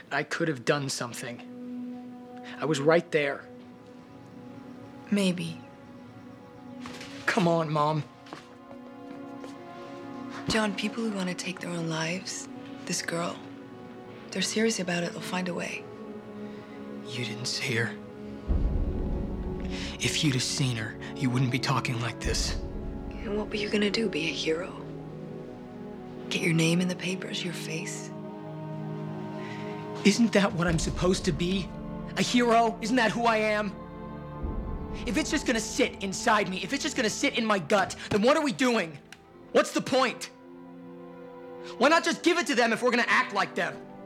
I could have done something. I was right there. Maybe. Come on, Mom. John, people who want to take their own lives, this girl, they're serious about it, they'll find a way. You didn't see her. If you'd have seen her, you wouldn't be talking like this. And what were you gonna do, be a hero? Get your name in the papers, your face? Isn't that what I'm supposed to be? A hero? Isn't that who I am? If it's just gonna sit inside me, if it's just gonna sit in my gut, then what are we doing? What's the point? Why not just give it to them if we're gonna act like them?